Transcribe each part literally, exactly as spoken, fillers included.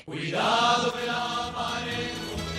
Cuidado que la pared.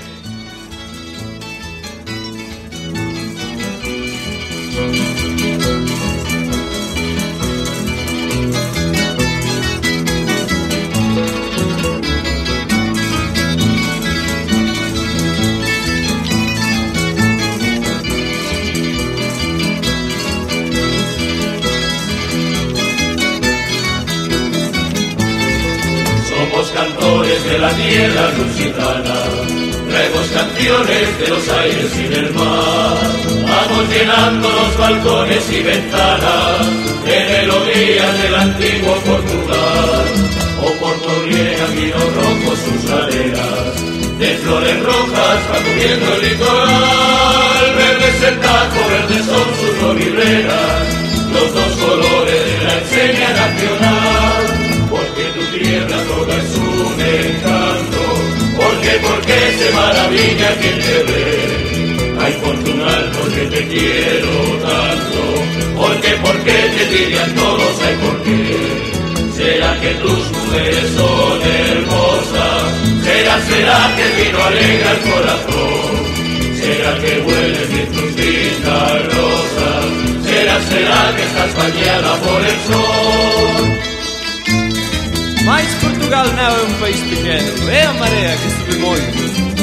Somos cantores de la tierra lusitana, traemos canciones de los aires y del mar. Vamos llenando los balcones y ventanas de melodías del antiguo Portugal. Oporto riega vinos rojos sus laderas, de flores rojas va cubriendo el litoral. Verde es el tajo, verdes son sus oliveras, los dos colores de la enseña nacional. Porque tu tierra toda es un encanto, porque, porque se maravilla quien te ve. Ay, Portugal, porque te quiero tanto, porque, porque te dirían todos, ay, por qué. Será que tus mujeres son hermosas, será, será que el vino alegra el corazón, será que hueles bien tus lindas rosas, será, será que estás bañada por el sol. Mais Portugal não é um país pequeno, é a maré que sube muito.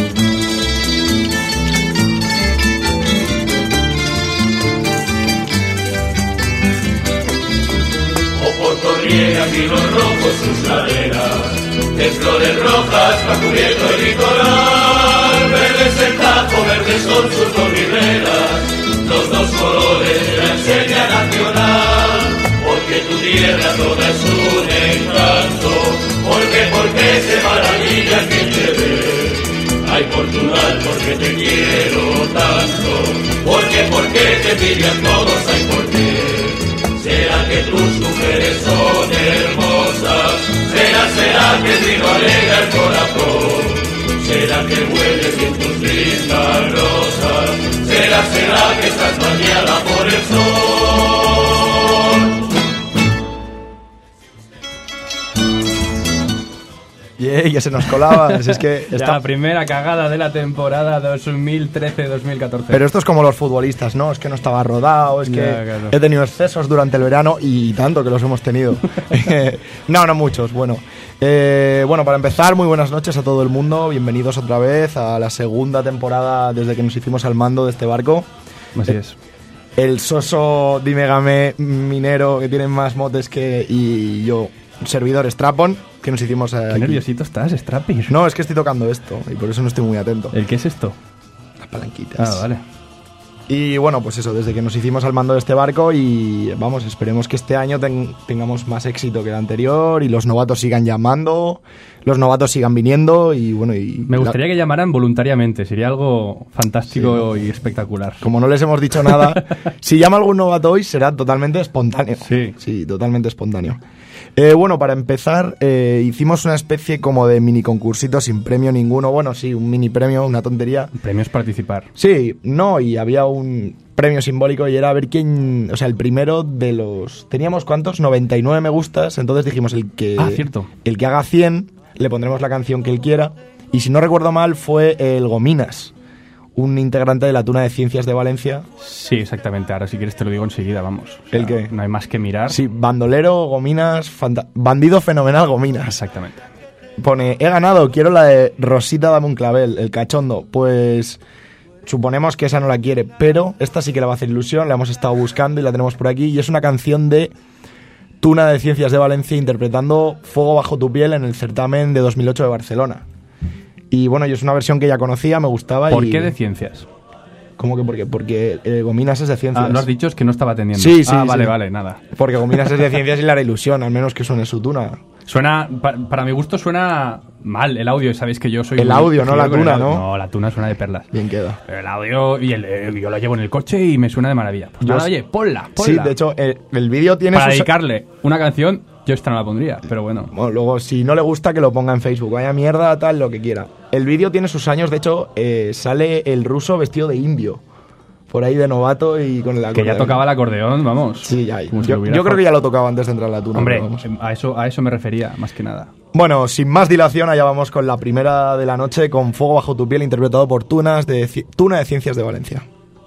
Oporto riega vinos rojos sus laderas, de flores rojas va cubriendo el litoral. Verde es el tajo, verdes son sus oliveras, los dos colores de la enseña nacional. Porque tu tierra toda es un encanto, porque, porque se maravilla quien te ve. Ay, Portugal, porque te quiero tanto, porque, porque te pillan todos, ay, por qué. Será que tus mujeres son hermosas, será, será que el vino alegra el corazón, será que hueles bien tus lindas rosas, será, será que estás bañada por el sol. Yeah, ya se nos colaba. Si es que ya está... la primera cagada de la temporada dos mil trece dos mil catorce. Pero esto es como los futbolistas, ¿no? Es que no estaba rodado, es que ya, claro. He tenido excesos durante el verano y tanto que los hemos tenido. no, no muchos. Bueno, eh, bueno, para empezar, muy buenas noches a todo el mundo. Bienvenidos otra vez a la segunda temporada desde que nos hicimos al mando de este barco. Así eh, es. El soso Dimegame minero que tiene más motes que... y yo... servidor Strapon, que nos hicimos aquí. Qué nerviosito estás, Strapis. No, es que estoy tocando esto y por eso no estoy muy atento. ¿El qué es esto? Las palanquitas. Ah, vale. Y bueno, pues eso, desde que nos hicimos al mando de este barco y vamos, esperemos que este año ten, tengamos más éxito que el anterior y los novatos sigan llamando, los novatos sigan viniendo y bueno... y Me gustaría la... que llamaran voluntariamente, sería algo fantástico sí, y espectacular. Como no les hemos dicho nada, si llama algún novato hoy será totalmente espontáneo. Sí. Sí, totalmente espontáneo. Eh, bueno, para empezar, eh, hicimos una especie como de mini concursito sin premio ninguno. Bueno, sí, un mini premio, una tontería. Premio es participar. Sí, no, y había un premio simbólico y era a ver quién... O sea, el primero de los... ¿Teníamos cuántos? noventa y nueve me gustas. Entonces dijimos el que... Ah, cierto. El que haga cien, le pondremos la canción que él quiera. Y si no recuerdo mal, fue el Gominas, un integrante de la Tuna de Ciencias de Valencia. Sí, exactamente. Ahora si quieres te lo digo enseguida, vamos. O sea, ¿El qué? No hay más que mirar. Sí, bandolero, Gominas, fanta- bandido fenomenal, Gominas. Exactamente. Pone, he ganado, quiero la de Rosita dame un clavel, el cachondo. Pues suponemos que esa no la quiere, pero esta sí que le va a hacer ilusión, la hemos estado buscando y la tenemos por aquí. Y es una canción de Tuna de Ciencias de Valencia interpretando Fuego bajo tu piel en el certamen de dos mil ocho de Barcelona. Y bueno, yo es una versión que ya conocía, me gustaba. ¿Por y... qué de ciencias? ¿Cómo que por qué? Porque eh, Gominas es de ciencias. Ah, lo has dicho, es que no estaba atendiendo. Sí, sí, Ah, vale, sí. vale, nada. Porque Gominas es de ciencias y le hará ilusión, al menos que suene su tuna. Suena, pa- para mi gusto suena mal el audio, sabéis que yo soy... El muy audio, no la exigente con tuna, el audio. ¿no? No, la tuna suena de perlas. Bien queda. Pero el audio, y el, eh, yo lo llevo en el coche y me suena de maravilla. Pues Yo nada, es- oye, ponla, ponla. Sí, de hecho, el, el vídeo tiene Para sus... dedicarle una canción, yo esta no la pondría, pero bueno. Bueno, luego, si no le gusta, que lo ponga en Facebook. Vaya mierda, tal, lo que quiera. El vídeo tiene sus años, de hecho, eh, sale el ruso vestido de indio. por ahí de novato y con el acordeón. Que ya tocaba el acordeón, vamos. Sí, ya. Como si Yo, lo hubiera yo creo fa- que ya lo tocaba antes de entrar a la tuna. Hombre, pero vamos. a eso, a eso me refería, más que nada. Bueno, sin más dilación, allá vamos con la primera de la noche, con Fuego bajo tu piel, interpretado por Tunas de Ci- Tuna de Ciencias de Valencia.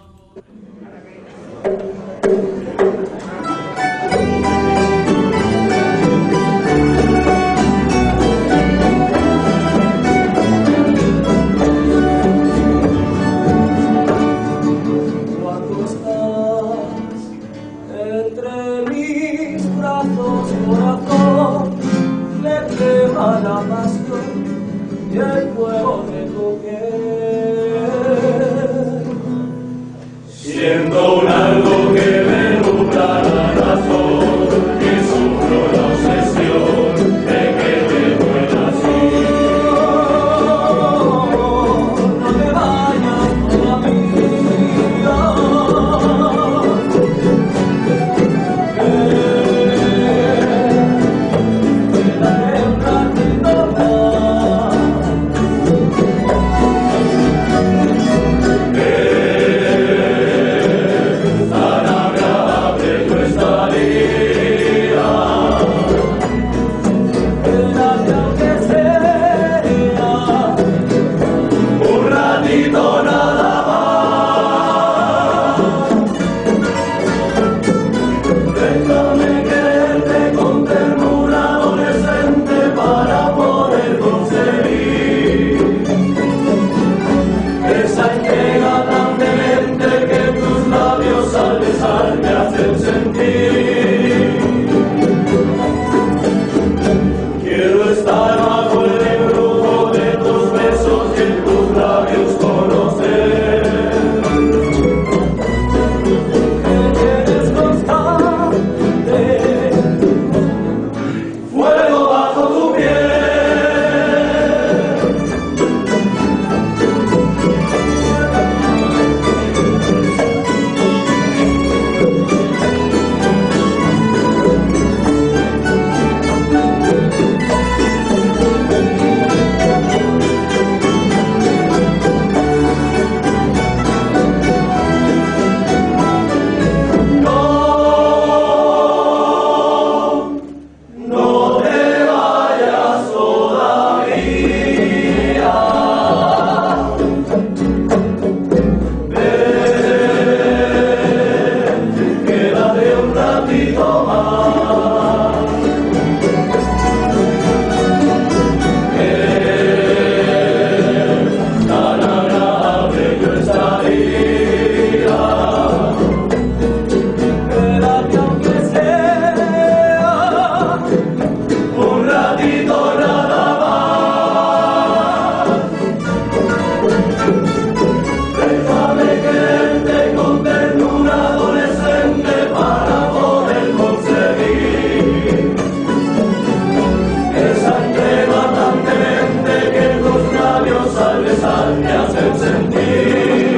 Cuando estás entre mis brazos, corazón, le quema la pasión y el fuego de tu piel. Siendo un algo que me nubla la razón y sufro la obsesión de que te duela así. No te vayas todavía. Quédate un ratito más. Tan agradable yo estaría. Quédate aunque sea Un ratito nada más. Déjame quererte con ternura adolescente para poder conseguir esa entrega tan demente que tus labios al besar me hacen sentir. Quiero estar bajo el embrujo de tus besos y en tus labios conocer que eres constante. fuego bajo tu piel. No te vayas todavía. Ven, quédate un ratito más. Ven, tan agradable yo estaría. Quédate aunque sea Un ratito nada más. Déjame quererte con ternura adolescente para poder conseguir esa entrega tan demente que tus labios al besar me hacen sentir.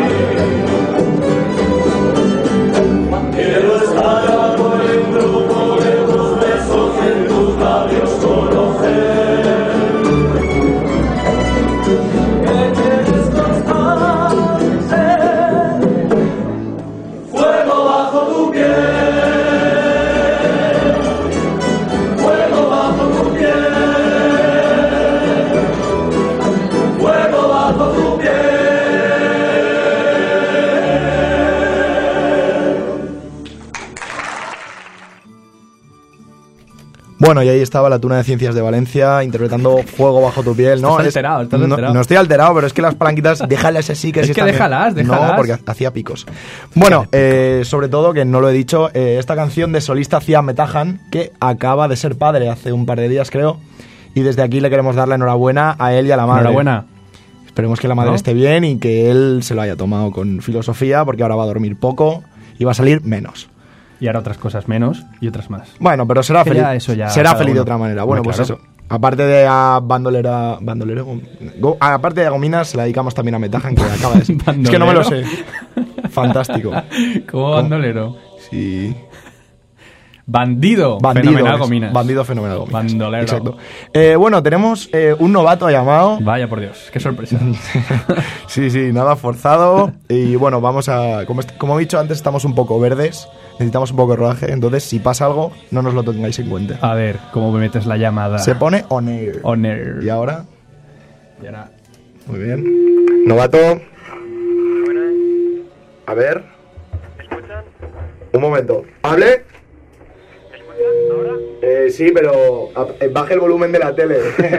Quiero estar bajo el embrujo de tus besos y en tus labios conocer que eres constante. fuego bajo tu piel, fuego bajo tu piel, fuego bajo tu piel. Bueno, y ahí estaba la Tuna de Ciencias de Valencia interpretando Fuego bajo tu piel. No, Estás Es- alterado, estás no, alterado. no estoy alterado, pero es que las palanquitas, déjalas así. Que Es así que están bien. déjalas, déjalas. No, porque hacía picos. Bueno, eh, sobre todo, que no lo he dicho, eh, esta canción de solista Cian Metajan, que acaba de ser padre hace un par de días, creo, y desde aquí le queremos dar la enhorabuena a él y a la madre. Enhorabuena. Esperemos que la madre ¿No? esté bien y que él se lo haya tomado con filosofía, porque ahora va a dormir poco y va a salir menos. Y ahora otras cosas menos y otras más. Bueno, pero será Que feliz. ya eso ya será cada feliz de uno. otra manera. Bueno, Hombre, pues claro. eso. Aparte de a bandolera, bandolero, go- aparte de a Gominas, se la dedicamos también a Metajan, que acaba de ser. Es que no me lo sé. ¿Bandolero? Fantástico. Como bandolero. Sí. Bandido, Bandido, fenomenal es- Gominas. Bandido fenomenal Gominas. Bandolero. Exacto. Eh, bueno, tenemos eh, un novato llamado. Vaya por Dios, qué sorpresa. Sí, sí, nada forzado. Y bueno, vamos a. Como, est- como he dicho antes, estamos un poco verdes. Necesitamos un poco de rodaje. Entonces, si pasa algo, no nos lo tengáis en cuenta. A ver, ¿cómo me metes la llamada? Se pone on air. On air. Y ahora. Y ahora- Muy bien. Novato. A ver. ¿Me escuchan? Un momento. ¿Hable? ¿Me escuchan ahora? Eh, sí, pero a- eh, baje el volumen de la tele.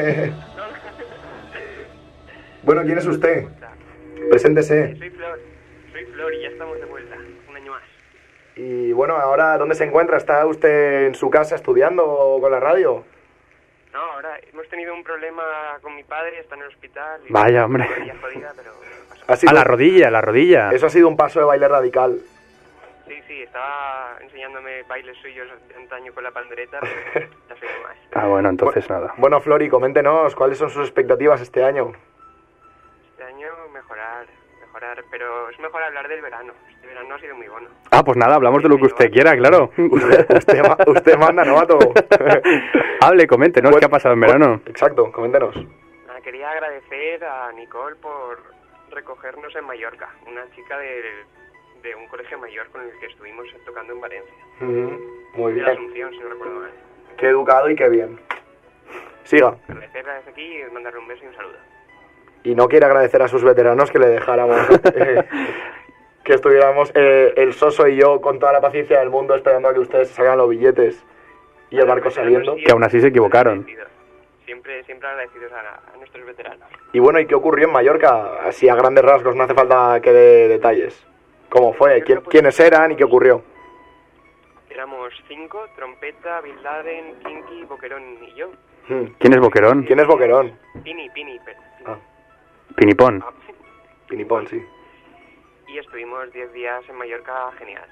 Bueno, ¿quién es usted? Preséntese. Soy Flor, soy Flor y ya estamos de vuelta, un año más. Y bueno, ahora, ¿dónde se encuentra? ¿Está usted en su casa estudiando o con la radio? No, ahora hemos tenido un problema con mi padre, está en el hospital. Y Vaya, hombre. una rodilla jodida, pero pasó. Ha sido- A la rodilla, a la rodilla. Eso ha sido un paso de baile radical. Sí, sí, estaba enseñándome bailes suyos de antaño con la pandereta, pero ya sé más. Ah, bueno, entonces nada. Bueno, Flori, coméntenos, ¿cuáles son sus expectativas este año? Este año mejorar, mejorar, pero es mejor hablar del verano. Este verano ha sido muy bueno. Ah, pues nada, hablamos de lo que usted quiera, claro. Usted, usted, ma- usted manda, novato. Hable, coméntenos qué ha pasado en verano. Exacto, coméntenos. Nada, quería agradecer a Nicole por recogernos en Mallorca, una chica de, de un colegio mayor con el que estuvimos tocando en Valencia. Ujú, Muy De la bien. Asunción, si no recuerdo mal. Qué educado y qué bien. Siga. Agradecerla desde aquí y mandarle un beso y un saludo. Y no quiere agradecer a sus veteranos que le dejáramos, eh, que estuviéramos eh, el Soso y yo con toda la paciencia del mundo esperando a que ustedes sacaran los billetes y el barco saliendo. Que aún así se equivocaron. Agradecidos. Siempre, siempre agradecidos a, a nuestros veteranos. Y bueno, ¿y qué ocurrió en Mallorca? Así a grandes rasgos, no hace falta que dé detalles. ¿Cómo fue? ¿Quién- ¿Quiénes eran y qué ocurrió? Éramos cinco, trompeta, Bin Laden, Kinky, Boquerón y yo. Hmm. ¿Quién es Boquerón? ¿Quién es Boquerón? Pini, Pini, pe- Ah, Pinipón. ah, Pinipón, sí. Y estuvimos diez días en Mallorca, genial.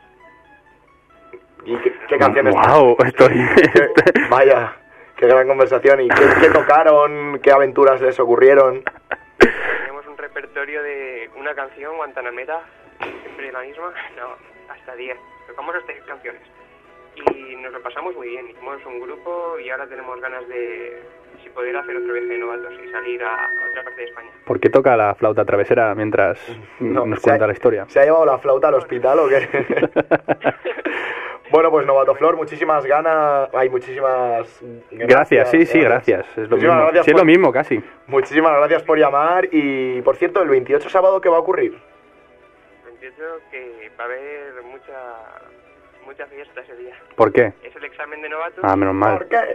¿Y qué, qué canciones? Wow, estoy... Qué- Vaya, qué gran conversación. ¿Y qué, qué tocaron? ¿Qué aventuras les ocurrieron? Tenemos un repertorio de una canción, Guantanamera, siempre la misma, no, hasta diez. Tocamos hasta diez canciones. Y nos lo pasamos muy bien. Hicimos un grupo y ahora tenemos ganas de, si poder, hacer otro viaje de novatos y salir a, a otra parte de España. ¿Por qué toca la flauta travesera mientras No, nos se ha- cuenta la historia? ¿Se ha llevado la flauta al hospital o qué? Bueno, pues Novato Flor, muchísimas ganas. Hay muchísimas. Gracias, sí, sí, gracias. Es lo Muchísimas mismo. gracias Sí, es por- lo mismo, casi. Muchísimas gracias por llamar. Y por cierto, el veintiocho sábado, ¿qué va a ocurrir? Entiendo que va a haber mucha, mucha fiesta ese día. ¿Por qué? Es el examen de novatos Ah, menos mal. ¿Por qué?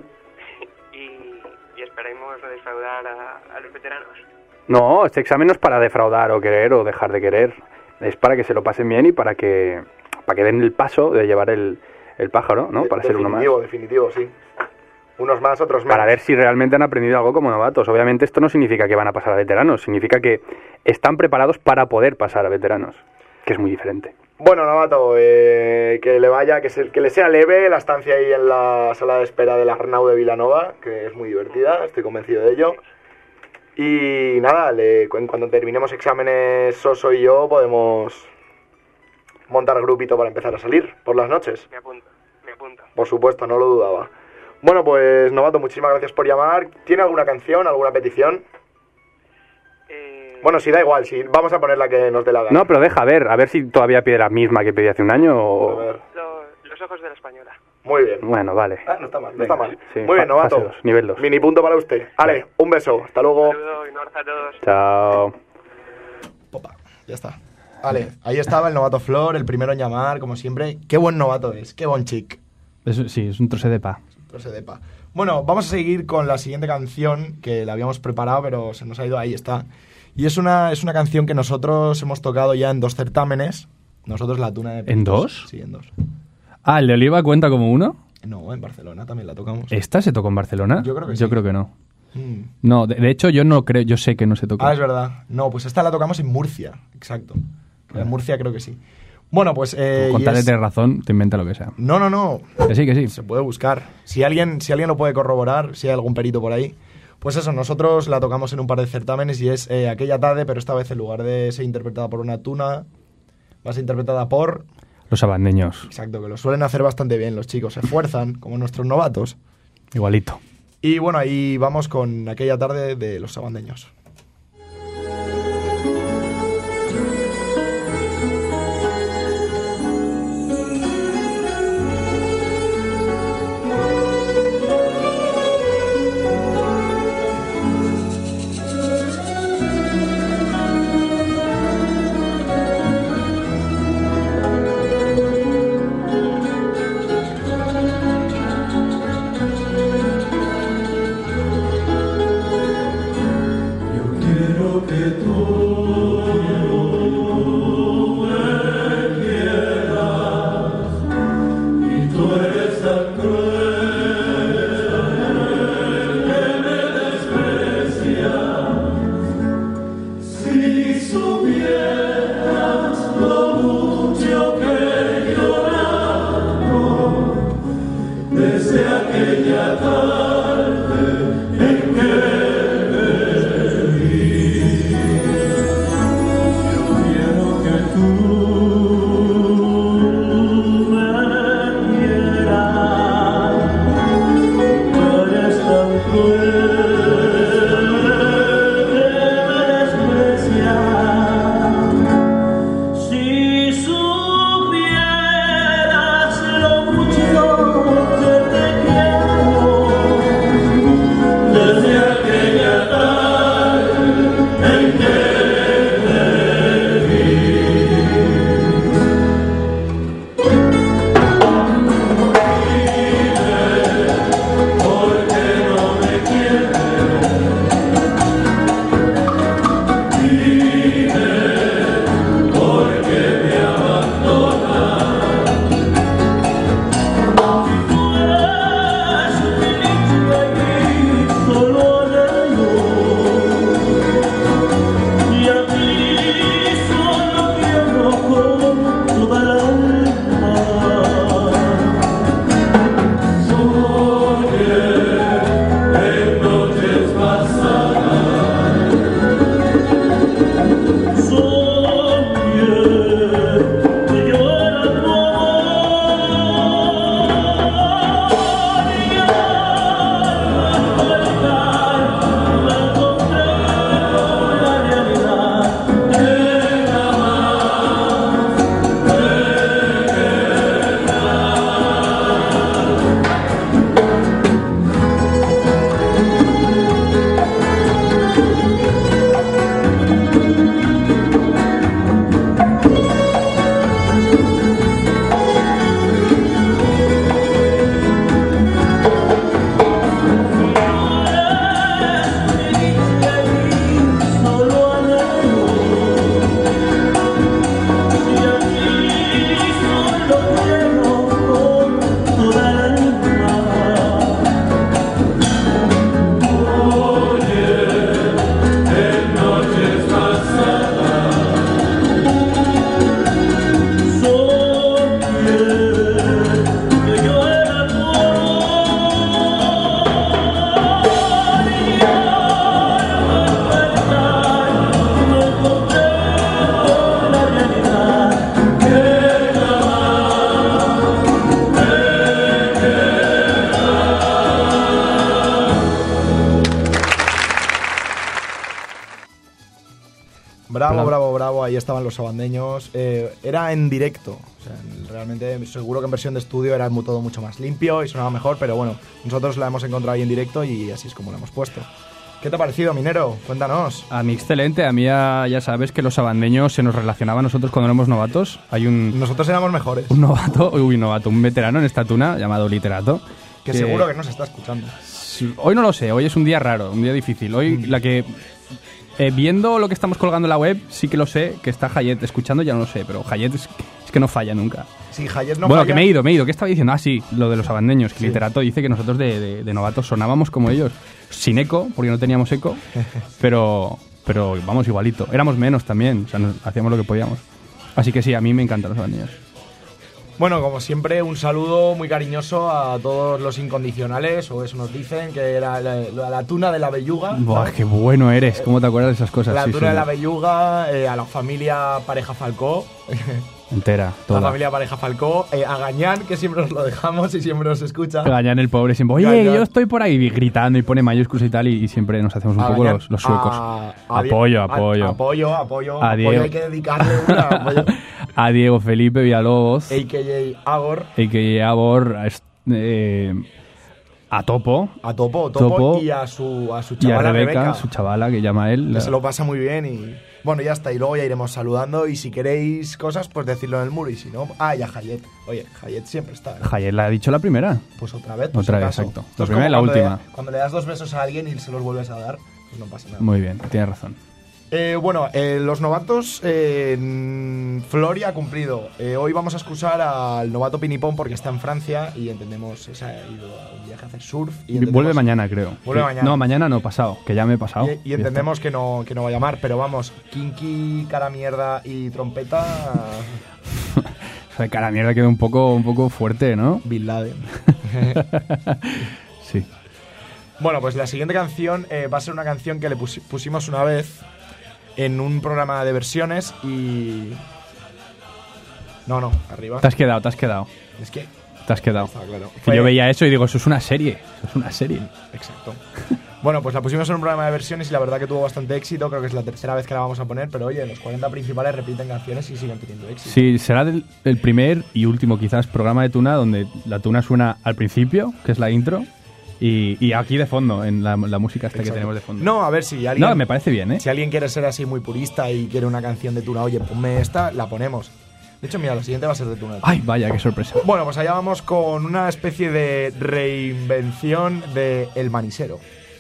y, y esperemos no defraudar a, a los veteranos. No, este examen no es para defraudar o querer o dejar de querer. Es para que se lo pasen bien y para que para que den el paso de llevar el, el pájaro, ¿no? Para ser uno más. Definitivo, definitivo, sí. Unos más, otros menos. Para ver si realmente han aprendido algo como novatos. Obviamente esto no significa que van a pasar a veteranos, significa que están preparados para poder pasar a veteranos, que es muy diferente. Bueno, Novato, eh, que le vaya, que, se- que le sea leve la estancia ahí en la sala de espera del Arnau de Vilanova, que es muy divertida, estoy convencido de ello. Y nada, le, cu- cuando terminemos exámenes Soso y yo podemos montar grupito para empezar a salir por las noches. Me apunto, me apunto. Por supuesto, no lo dudaba. Bueno, pues Novato, muchísimas gracias por llamar. ¿Tiene alguna canción, alguna petición? Eh, Bueno, si da igual, si vamos a poner la que nos dé la gana. No, pero deja ver, a ver si todavía pide la misma que pedí hace un año A o... ver. lo- los ojos de la española. Muy bien. Bueno, vale. Ah, no está mal, no Venga, está mal. sí, Muy bien, fa- Novato. fase dos, nivel dos. Mini punto para usted. Ale, un beso. Hasta luego. Saludos y un abrazo a todos. Chao. Popa, ya está. Vale, ahí estaba el Novato Flor, el primero en llamar, como siempre. Qué buen novato es, qué buen chic. Es- sí, es un troce de pa. Troce de pa. Bueno, vamos a seguir con la siguiente canción que la habíamos preparado, pero se nos ha ido, ahí está. Y es una, es una canción que nosotros hemos tocado ya en dos certámenes. Nosotros la tuna de... ¿En dos? Sí, en dos. Ah, ¿el de Oliva cuenta como uno? No, en Barcelona también la tocamos. ¿Esta se tocó en Barcelona? Yo creo que Yo sí. creo que no. Mm. No, de, de hecho yo no creo, yo sé que no se tocó. Ah, es verdad. No, pues esta la tocamos en Murcia, exacto. En Murcia creo que sí. Bueno, pues... Eh, Con y tal de es- tener razón, te inventa lo que sea. No, no, no. Que sí, que sí. Se puede buscar. Si alguien, si alguien lo puede corroborar, si hay algún perito por ahí. Pues eso, nosotros la tocamos en un par de certámenes y es eh, aquella tarde, pero esta vez en lugar de ser interpretada por una tuna, va a ser interpretada por... Los abandeños. Exacto, que lo suelen hacer bastante bien los chicos, se esfuerzan, como nuestros novatos. Igualito. Y bueno, ahí vamos con aquella tarde de los abandeños. Bravo, bravo, bravo, ahí estaban los abandeños. Eh, era en directo, o sea, realmente seguro que en versión de estudio era mu- todo mucho más limpio y sonaba mejor, pero bueno, nosotros la hemos encontrado ahí en directo y así es como la hemos puesto. ¿Qué te ha parecido, Minero? Cuéntanos. A mí excelente, a mí ya, ya sabes que los abandeños se nos relacionaba a nosotros cuando éramos novatos. Hay un, Nosotros éramos mejores. un novato, uy, novato, un veterano en esta tuna llamado Literato. Que seguro que nos está escuchando. Sí, hoy no lo sé, hoy es un día raro, un día difícil. Hoy Mm. la que... eh, viendo lo que estamos colgando en la web, sí que lo sé, que está Hayet. Escuchando ya no lo sé, pero Hayet es, es que no falla nunca. Sí, Hayet no bueno, falla. que me he ido, me he ido. ¿Qué estaba diciendo? Ah, sí, lo de los abandeños. Que Sí. Literato dice que nosotros de, de, de novatos sonábamos como ellos. Sin eco, porque no teníamos eco, pero, pero vamos, igualito. Éramos menos también, o sea, nos- hacíamos lo que podíamos. Así que sí, a mí me encantan los abandeños. Bueno, como siempre, un saludo muy cariñoso a todos los incondicionales, o eso nos dicen, que era la, la, la tuna de la belluga. Buah, qué bueno eres. ¿Cómo te acuerdas de esas cosas? La Sí, tuna sí. de la belluga, eh, a la familia Pareja Falcó. Entera, toda. La familia Pareja Falcó, eh, a Gañán, que siempre os lo dejamos y siempre os escucha. Gañán el pobre siempre, oye, Gañán. yo estoy por ahí gritando y pone mayúsculas y tal, y, y siempre nos hacemos un A poco Gañán, los, los suecos. a- a Die- apoyo, a- apoyo. apoyo, apoyo. A apoyo, Diego. hay que dedicarle una. Apoyo. A Diego Felipe Villalobos, A K A Agor, a que Abor, a, est- eh, a Topo a Topo, Topo, Topo y a su, a su y a chavala Rebeca, Rebeca. su chavala que llama él. Que la- se lo pasa muy bien y... Bueno, ya está, y luego ya iremos saludando y si queréis cosas, pues decirlo en el muro y si no... Ah, y a Hayet. Oye, Hayet siempre está. ¿eh? Javier la ha dicho la primera. Pues otra vez, por Otra si vez, acaso. exacto. Esto La es primera y como la cuando última. le- cuando le das dos besos a alguien y se los vuelves a dar, pues no pasa nada. Muy bien, tienes razón. Eh, bueno, eh, los novatos, eh, en Floria ha cumplido. Eh, hoy vamos a excusar al novato Pinipón porque está en Francia y entendemos, se ha ido a un viaje a hacer surf. Y entendemos- Vuelve mañana, creo. Vuelve Sí. mañana. No, mañana no, pasado, que ya me he pasado. Y, y entendemos que no, que no va a llamar, pero vamos, Kinky, cara mierda y trompeta, O sea, cara mierda quedó un poco, un poco fuerte, ¿no? Bin Laden. Sí. Bueno, pues la siguiente canción eh, va a ser una canción que le pusi- pusimos una vez en un programa de versiones y... No, no, arriba. Te has quedado, te has quedado. Es que... Te has quedado. Está claro. Que Fue- yo veía eso y digo, eso es una serie. Eso es una serie. Exacto. Bueno, pues la pusimos en un programa de versiones y la verdad que tuvo bastante éxito. Creo que es la tercera vez que la vamos a poner, pero oye, los cuarenta principales repiten canciones y siguen teniendo éxito. Sí, será del- el primer y último quizás programa de Tuna donde la Tuna suena al principio, que es la intro, y, y aquí de fondo, en la, la música esta que Exacto. tenemos de fondo. No, a ver si alguien... No, me parece bien, ¿eh? Si alguien quiere ser así muy purista y quiere una canción de Tuna, oye, ponme esta, la ponemos. De hecho, mira, la siguiente va a ser de Tuna. Ay, vaya, qué sorpresa. Bueno, pues allá vamos con una especie de reinvención de El Manisero.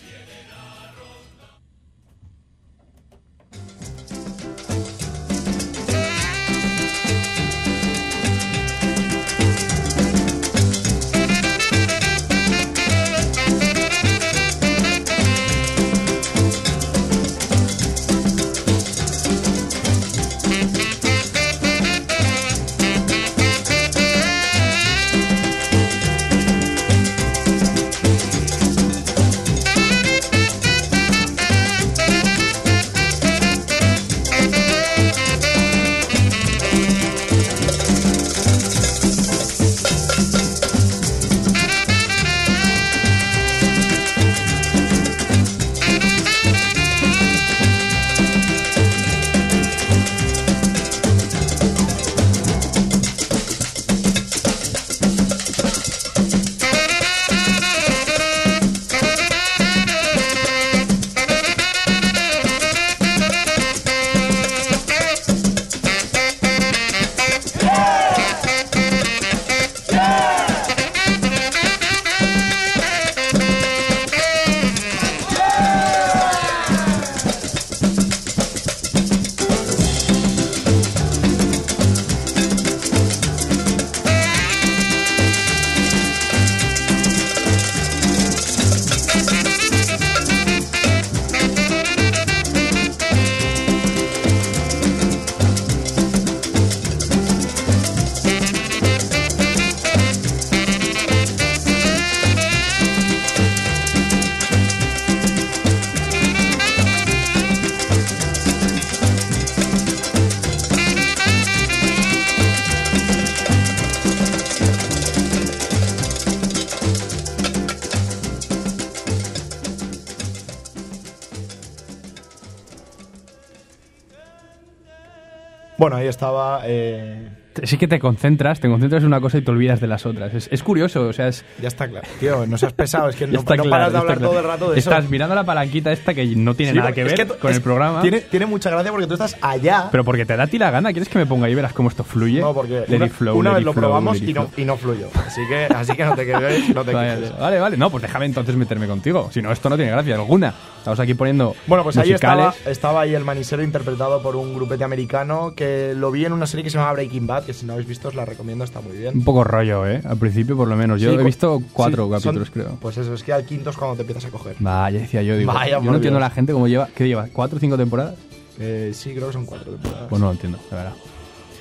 Bueno, ahí estaba... Eh, Sí que te concentras, te concentras en una cosa y te olvidas de las otras. Es, es curioso, o sea, es... ya está claro. Tío, no seas pesado, es que Ya no, está no claro, paras de ya está hablar claro. todo el rato de Estás eso. mirando la palanquita esta que no tiene Sí, nada que es ver tú- con es- el programa. Tiene, tiene mucha gracia porque tú estás allá. Pero porque te da a ti la gana, ¿quieres que me ponga ahí y verás cómo esto fluye? No, porque Let una, it flow, una let vez it lo flow, probamos let it y no, flow. y no fluyó. Así que, así que no te quedes, no te Vale, quejes. vale, vale. No, pues déjame entonces meterme contigo. Si no, esto no tiene gracia alguna. Estamos aquí poniendo Bueno, pues ahí estaba, musicales. estaba ahí el Manisero interpretado por un grupete americano que lo vi en una serie que se llama Breaking Bad, que si no habéis visto os la recomiendo, está muy bien. Un poco rollo, ¿eh? Al principio, por lo menos. Yo Sí, he cu- visto cuatro sí, capítulos, son- creo. Pues eso, es que al quinto es cuando te empiezas a coger. Vaya, decía yo, digo. Vaya, yo por no entiendo Dios. la gente cómo lleva. ¿Qué lleva? ¿Cuatro o cinco temporadas? Eh, sí, creo que son cuatro temporadas. Pues no lo entiendo, de verdad.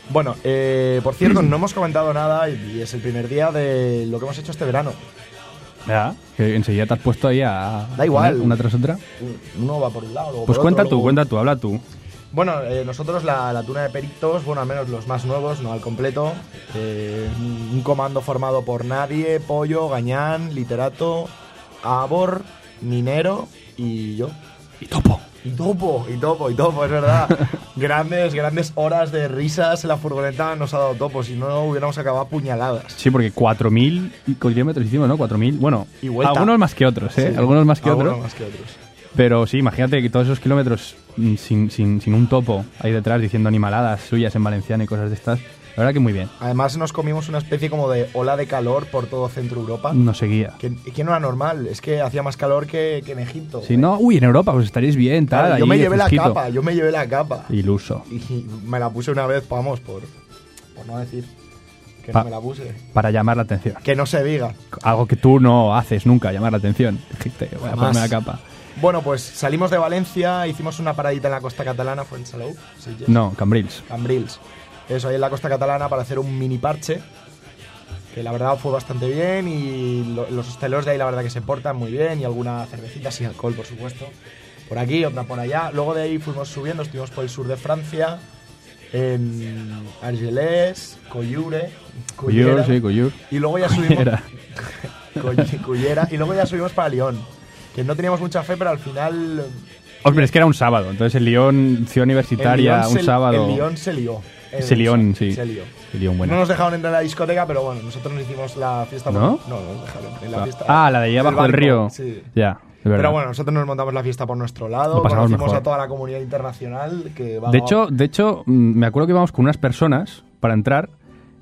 Bueno, eh, por cierto, no hemos comentado nada y es el primer día de lo que hemos hecho este verano. Ya, que enseguida te has puesto ahí a... Da igual. Una tras otra. Uno va por un lado, luego Pues por cuenta otro, tú, luego- cuenta tú, habla tú. Bueno, eh, nosotros la, la tuna de peritos, bueno, al menos los más nuevos, no al completo. eh, un comando formado por Nadie, Pollo, Gañán, Literato, Abor, Minero y yo. Y topo. Y Topo, y Topo, y Topo, es verdad. grandes, grandes horas de risas en la furgoneta nos ha dado Topo, si no hubiéramos acabado a puñaladas. Sí, porque cuatro mil kilómetros hicimos, ¿no? cuatro mil. Bueno, Y vuelta. algunos más que otros, ¿eh? Sí, Algunos más que algunos otros. más que otros. Pero sí, imagínate que todos esos kilómetros mm, sin, sin, sin un topo ahí detrás diciendo animaladas suyas en valenciano y cosas de estas. La verdad que muy bien. Además nos comimos una especie como de ola de calor por todo Centro Europa. Nos seguía. Que, que no era normal, es que hacía más calor que, que en Egipto. Si no, uy, en Europa pues estaréis bien, tal. Claro, yo ahí, me llevé fresquito. la capa, yo me llevé la capa. Iluso. Y me la puse una vez, vamos, por, por no decir que Pa- no me la puse. Para llamar la atención. Que no se diga. Algo que tú no haces nunca, llamar la atención. Dijiste, voy a Jamás. ponerme la capa. Bueno, pues salimos de Valencia, hicimos una paradita en la costa catalana, fue en Salou, sí, yes. No, Cambrils. Cambrils. Eso, ahí en la costa catalana para hacer un mini parche, que la verdad fue bastante bien y lo- los hosteleros de ahí la verdad que se portan muy bien y alguna cervecita sin alcohol, por supuesto. Por aquí, otra por allá. Luego de ahí fuimos subiendo, estuvimos por el sur de Francia, en Argelès, Coyure, Cuyur, sí, Cuyur. y luego ya subimos... Cullera. Coy- Cullera. Y luego ya subimos para Lyon, que no teníamos mucha fe, pero al final... Hombre, es que era un sábado. Entonces el Lyon, ciudad el universitaria, Lyon un se- sábado. El Lyon se lió. El- Se Lyon, sí. Se lió. El Lyon, bueno. No nos dejaron entrar a la discoteca, pero bueno, nosotros nos hicimos la fiesta. ¿No? Por... No, no nos dejaron. En la Ah, fiesta, ah, la de allá en el abajo del barco, río. Sí. Ya, es verdad. Pero bueno, nosotros nos montamos la fiesta por nuestro lado, Lo pasamos conocimos mejor. a toda la comunidad internacional que va De hecho, de hecho, mm, me acuerdo que íbamos con unas personas para entrar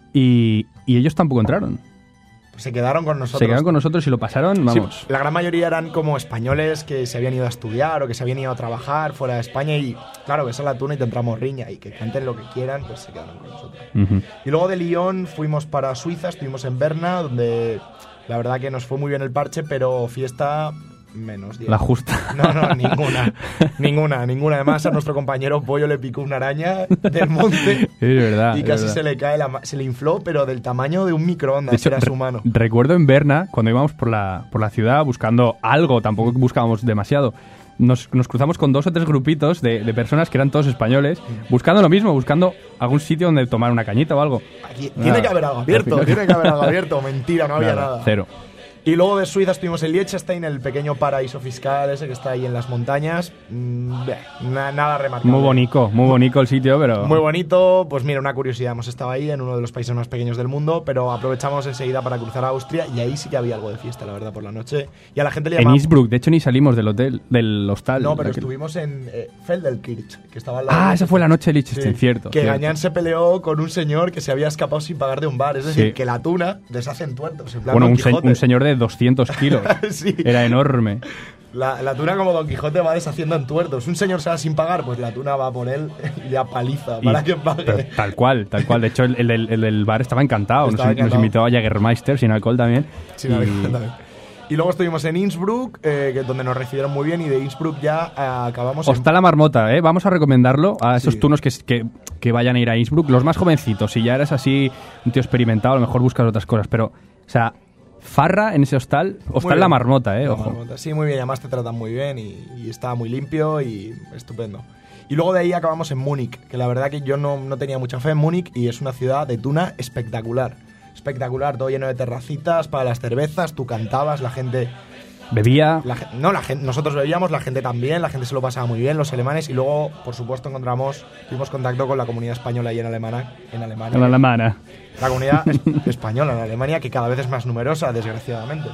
y, y ellos tampoco entraron. se quedaron con nosotros. Se quedaron con nosotros y lo pasaron, Sí, vamos. la gran mayoría eran como españoles que se habían ido a estudiar o que se habían ido a trabajar fuera de España y claro, ves a la tuna y te entramos riña y que canten lo que quieran, pues se quedaron con nosotros. Ujú. Y luego de Lyon fuimos para Suiza, estuvimos en Berna, donde la verdad que nos fue muy bien el parche, pero fiesta menos. diez. La justa. No, no, ninguna. ninguna, ninguna. Además, a nuestro compañero Pollo le picó una araña del monte Es verdad. y es casi verdad. se le cae la ma- se le infló, pero del tamaño de un microondas. De hecho, era re- su mano. recuerdo en Berna, cuando íbamos por la, por la ciudad buscando algo, tampoco buscábamos demasiado, nos, nos cruzamos con dos o tres grupitos de, de personas que eran todos españoles, buscando lo mismo, buscando algún sitio donde tomar una cañita o algo. Aquí, Nada. tiene que haber algo abierto, Al final- tiene que haber algo abierto. Mentira, no había Nada, nada. Cero. Y luego de Suiza estuvimos en Liechtenstein, el pequeño paraíso fiscal ese que está ahí en las montañas. Mm, bleh, na- nada remarcable. Muy bonito, muy bonito el sitio, pero... Muy bonito, pues mira, una curiosidad, hemos estado ahí en uno de los países más pequeños del mundo, pero aprovechamos enseguida para cruzar a Austria y ahí sí que había algo de fiesta, la verdad, por la noche. Y a la gente le En llamaba... Innsbruck, de hecho ni salimos del hotel, del hostal. No, pero Aquel- estuvimos en eh, Feldelkirch, que estaba al lado Ah, de esa fue la noche de Liechtenstein, Sí, cierto. Que cierto. Gañán se peleó con un señor que se había escapado sin pagar de un bar, es decir, Sí. que la tuna deshace en tuertos, en plan Bueno, Don un, se- Quijote. un señor de doscientos kilos. Sí. Era enorme. La, la tuna como Don Quijote va deshaciendo en tuertos. Un señor se va sin pagar, pues la tuna va por él y le apaliza Y- para que pague. pero tal cual, tal cual. De hecho, el, el del- el del bar estaba encantado. Estaba nos, nos encantado. invitó a Jägermeister sin alcohol también. Sí, Y- la verdad, también. Y luego estuvimos en Innsbruck, eh, que, donde nos recibieron muy bien, y de Innsbruck ya eh, acabamos Hostal La Marmota, ¿eh? Vamos a recomendarlo a esos Sí. tunos que, que, que vayan a ir a Innsbruck. Los más jovencitos, si ya eres así, un tío experimentado, a lo mejor buscas otras cosas. Pero, o sea, farra en ese hostal. Muy Hostal bien. La Marmota, ¿eh? La Ojo. Marmota. Sí, muy bien, además te tratan muy bien y, y está muy limpio y estupendo. Y luego de ahí acabamos en Múnich, que la verdad que yo no, no tenía mucha fe en Múnich y es una ciudad de tuna espectacular. Espectacular, todo lleno de terracitas para las cervezas, tú cantabas, la gente... Bebía. La gen- no, la gente, nosotros bebíamos, la gente también, la gente se lo pasaba muy bien, los alemanes, y luego, por supuesto, encontramos, tuvimos contacto con la comunidad española ahí en Alemania. En Alemania. En la alemana. La comunidad es- española en Alemania, que cada vez es más numerosa, desgraciadamente.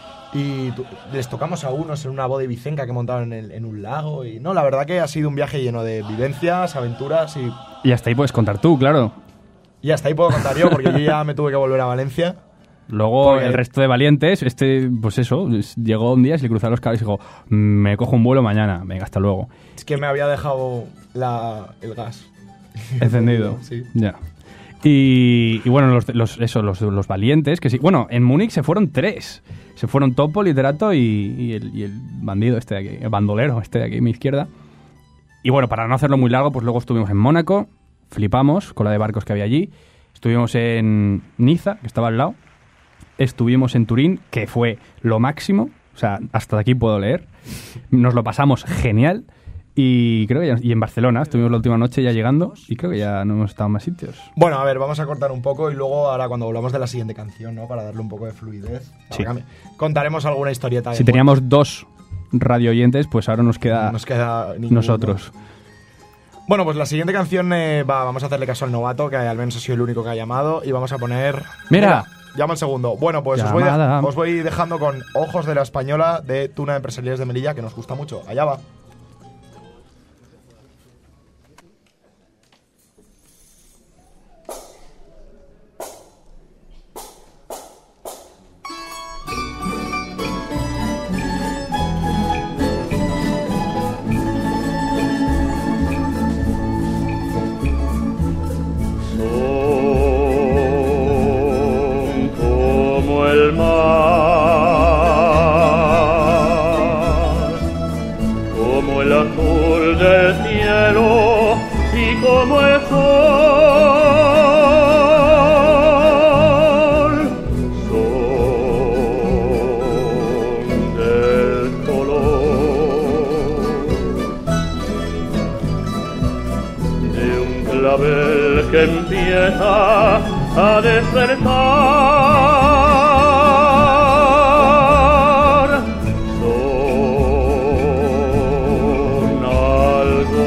Y tu- les tocamos a unos en una boda vicenca que montaron en, el- en un lago. Y no, la verdad que ha sido un viaje lleno de vivencias, aventuras y, Y hasta ahí puedes contar tú, claro. y hasta ahí puedo contar yo, porque yo ya me tuve que volver a Valencia. Luego Porque- el resto de valientes, este, pues eso, es- llegó un día, se le cruzaron los cables y dijo, me cojo un vuelo mañana, venga, hasta luego. Es que me había dejado la, el gas. Encendido. Sí. Ya. Y, y bueno, los, los, eso, los, los valientes, que sí. Bueno, en Múnich se fueron tres. Se fueron Topo, Literato y, y, el, y el bandido este de aquí, el bandolero este de aquí a mi izquierda. Y bueno, para no hacerlo muy largo, pues luego estuvimos en Mónaco, flipamos con la de barcos que había allí. Estuvimos en Niza, que estaba al lado. Estuvimos en Turín, que fue lo máximo. O sea, hasta aquí puedo leer. Nos lo pasamos genial. Y creo que ya, y en Barcelona estuvimos la última noche ya llegando y creo que ya no hemos estado en más sitios. Bueno, a ver, vamos a cortar un poco y luego ahora cuando volvamos de la siguiente canción, ¿no? Para darle un poco de fluidez. Sí. Ahora contaremos alguna historieta. de Si teníamos dos radio oyentes, pues ahora nos queda, Nos queda ninguno. nosotros. Bueno, pues la siguiente canción eh, va, vamos a hacerle caso al novato, que al menos ha sido el único que ha llamado, y vamos a poner... Mira. Llama el segundo. Bueno, pues os voy, Llamada. de- os voy dejando con Ojos de la Española de Tuna Empresariales de Melilla, que nos gusta mucho. Allá va. Son como el mar, como el azul del cielo y como el sol. Son del color de un clavel que empieza a despertar. Son algo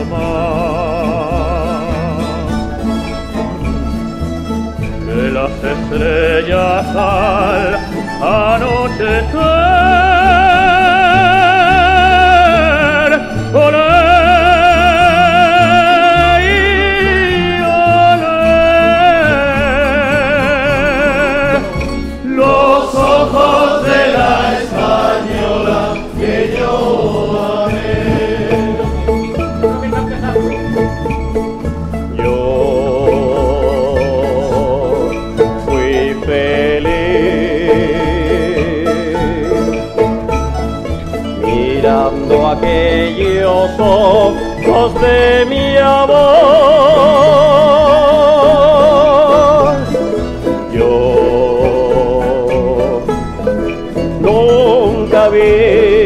más que las estrellas al anochecer. Olé, los ojos de la española que yo amé. Yo fui feliz mirando aquellos ojos de mi amor. Yo nunca vi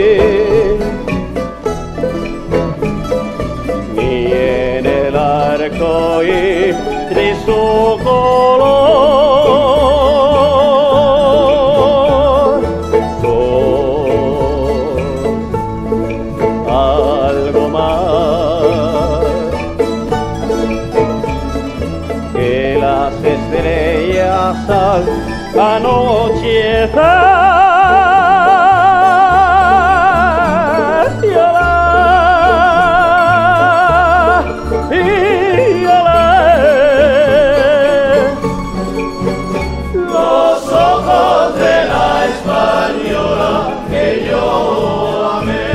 ni en el arco iris su color. Son algo más que las estrellas al anochecer. Y olé, y olé. Los ojos de la española que yo amé.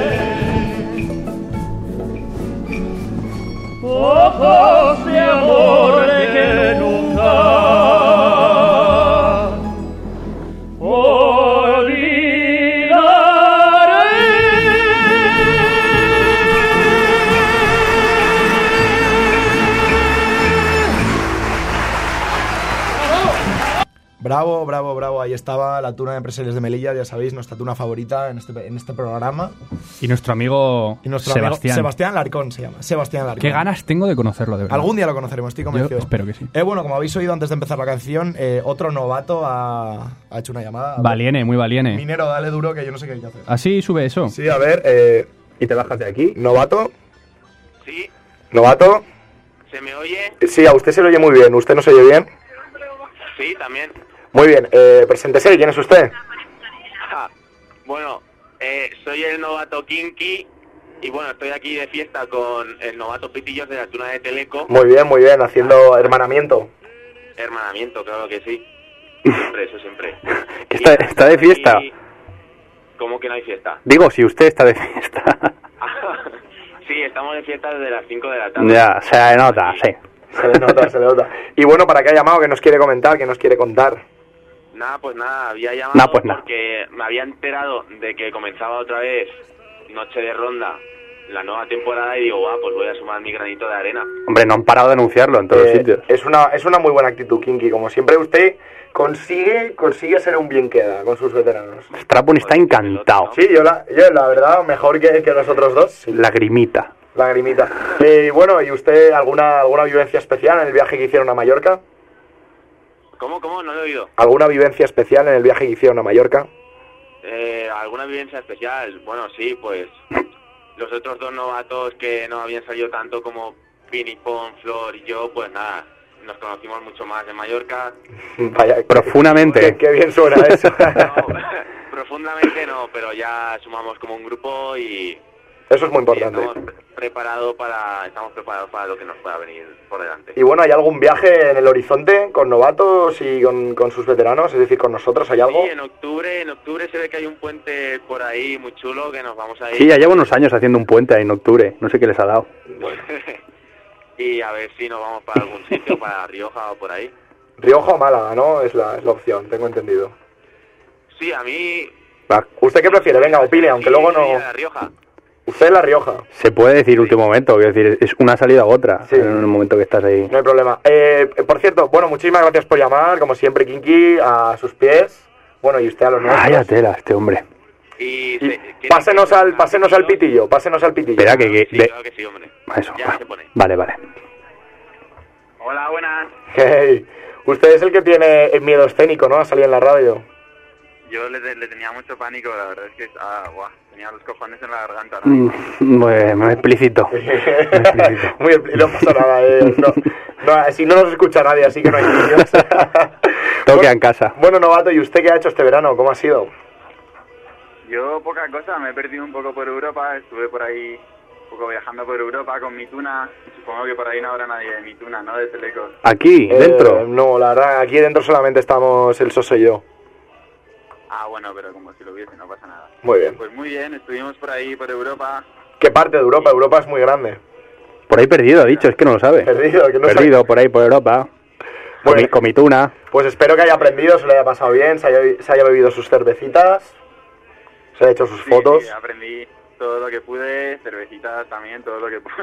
Ojos de amor que nunca Bravo, bravo, bravo. Ahí estaba la Tuna de Empresariales de Melilla, ya sabéis, nuestra tuna favorita en este, en este programa. Y nuestro amigo Y nuestro Sebastián. amigo Sebastián Larcón se llama. Sebastián Larcón. Qué ganas tengo de conocerlo, de verdad. Algún día lo conoceremos, estoy convencido. Yo espero que sí. Eh, bueno, como habéis oído antes de empezar la canción, eh, otro novato ha, ha hecho una llamada. Valiene, muy valiene. Minero, dale duro que yo no sé qué hay que hacer. Así sube eso. Sí, a ver, eh, Y te bajas de aquí. novato, Sí, novato. ¿se me oye? Sí, a usted se lo oye muy bien. ¿Usted no se oye bien? Sí, también. Muy bien, eh, preséntese, ¿quién es usted? Ah, bueno, eh, soy el novato Kinky y bueno, estoy aquí de fiesta con el novato Pitillos de la Tuna de Teleco. Muy bien, muy bien, haciendo hermanamiento. Hermanamiento, claro que sí. Siempre, eso siempre. Que está, está de fiesta. Y- ¿Cómo que no hay fiesta? Digo, si usted está de fiesta. Sí, estamos de fiesta desde las cinco de la tarde. Ya, se nota, sí. Se le nota, se le nota. Y bueno, ¿para qué ha llamado? ¿Qué nos quiere comentar? ¿Qué nos quiere contar? Nada, pues nada, había llamado Nah, pues nada. porque me había enterado de que comenzaba otra vez Noche de Ronda la nueva temporada y digo, guau, pues voy a sumar mi granito de arena. Hombre, no han parado de anunciarlo en todos Eh, los sitios. es una es una muy buena actitud, Kinky. Como siempre, usted consigue consigue ser un bien queda con sus veteranos. Strapon está encantado. Sí, yo la, yo la verdad, mejor que, que los otros dos. Sí. Lagrimita. Lagrimita. Eh, bueno, ¿y usted alguna alguna vivencia especial en el viaje que hicieron a Mallorca? ¿Cómo, cómo? No lo he oído. ¿Alguna vivencia especial en el viaje que hicieron a Mallorca? Eh, ¿Alguna vivencia especial? Bueno, sí, pues los otros dos novatos que no habían salido tanto como Pini, Pon, Flor y yo, pues nada, nos conocimos mucho más en Mallorca. Vaya, Profundamente. Qué, qué bien suena eso. No, profundamente no, pero ya sumamos como un grupo y, Eso es muy y importante. estamos preparados para estamos preparados para lo que nos pueda venir por delante. Y bueno, ¿hay algún viaje en el horizonte con novatos y con, con sus veteranos? Es decir, con nosotros, ¿hay algo? Sí, en octubre, en octubre se ve que hay un puente por ahí muy chulo que nos vamos a ir. Sí, ya llevo unos años haciendo un puente ahí en octubre. No sé qué les ha dado. Y a ver si nos vamos para algún sitio, para Rioja o por ahí. Rioja o Málaga, ¿no? Es la, es la opción, tengo entendido. Sí, a mí... Va. ¿Usted qué prefiere? Venga, opine, aunque sí, luego sí, no... a Rioja. Usted es La Rioja, Se puede decir último momento, quiero decir, es una salida u otra. Sí. En el momento que estás ahí. no hay problema. Eh, por cierto, bueno, muchísimas gracias por llamar, como siempre, Kinky, a sus pies. Bueno, y usted a los nuestros. Vaya tela, este hombre. Y se- ¿quiere Pásenos que- al, pásenos al pitillo, pásenos al pitillo. Espera, que... que Sí, de- claro que sí, hombre. Eso. Ya va. se pone. Vale, vale. Hola, buenas. Hey, usted es el que tiene el miedo escénico, ¿no? A salir en la radio. Yo le, le tenía mucho pánico, la verdad es que ah, guau, tenía los cojones en la garganta. ¿no? Mm, Bueno, muy explícito. Muy explícito. Muy expli- no pasa nada, eh. no, no, así no nos escucha nadie, así que no hay niños. Todo queda en casa. Bueno, novato, ¿y usted qué ha hecho este verano? ¿Cómo ha sido? Yo poca cosa, me he perdido un poco por Europa, estuve por ahí un poco viajando por Europa con mi tuna. Supongo que por ahí no habrá nadie de mi tuna, ¿no? De Telecos. Aquí, Eh, dentro. no, la verdad, aquí dentro solamente estamos el Soso y yo. Ah, bueno, pero como si lo hubiese, no pasa nada. Muy bien. Pues muy bien, estuvimos por ahí, por Europa. ¿Qué parte de Europa? Europa es muy grande. Por ahí perdido, ha dicho, es que no lo sabe. Perdido, que no Perdido por ahí, por Europa. Con Bueno. mi, con mi tuna. Pues espero que haya aprendido, se lo haya pasado bien, se haya, se haya bebido sus cervecitas, se haya hecho sus Sí, fotos. sí, aprendí todo lo que pude, cervecitas también, todo lo que pude.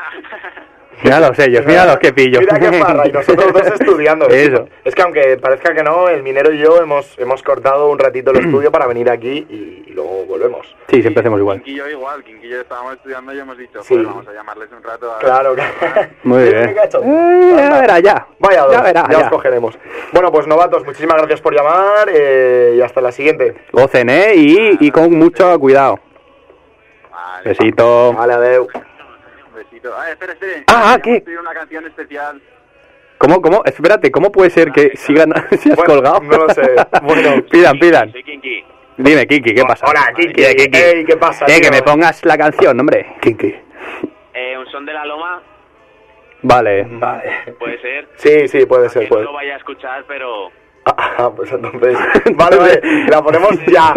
Mira los sellos, mira los que pillo. Mira qué parra, y nosotros dos estudiando. Eso. Es que aunque parezca que no, el minero y yo hemos, hemos cortado un ratito el estudio para venir aquí y, y luego volvemos. Sí, siempre hacemos igual. Quinquillo igual, Quinquillo estábamos estudiando y hemos dicho, Sí. joder, vamos a llamarles un rato. A ver. Claro que... Muy ¿Qué bien. cacho? Eh, ya Anda. verá, ya. Vaya dos, ya verá, ya ya. os cogeremos. Bueno, pues novatos, muchísimas gracias por llamar eh, y hasta la siguiente. Gocen, ¿eh? Y, y con mucho cuidado. Vale. Besito. Vale, adeu. Un besito. Ah, espera, espera. Ah, ah, Queríamos ¿qué? pedir una canción especial. ¿Cómo, cómo? Espérate, ¿cómo puede ser que sigan si has Bueno, colgado? no lo sé. Bueno. pidan, pidan. Soy Kinky. Dime, Kiki, ¿qué pasa? Hola, Kiki. Oye, Kiki. Ey, ¿qué pasa, Eh, tío? que me pongas la canción, hombre. Kiki. Eh, un son de la loma, Vale. Vale. puede ser. Sí, sí, puede ser. Que no Puede. lo vaya a escuchar, pero... Ah, pues entonces... Vale, vale, la ponemos ya.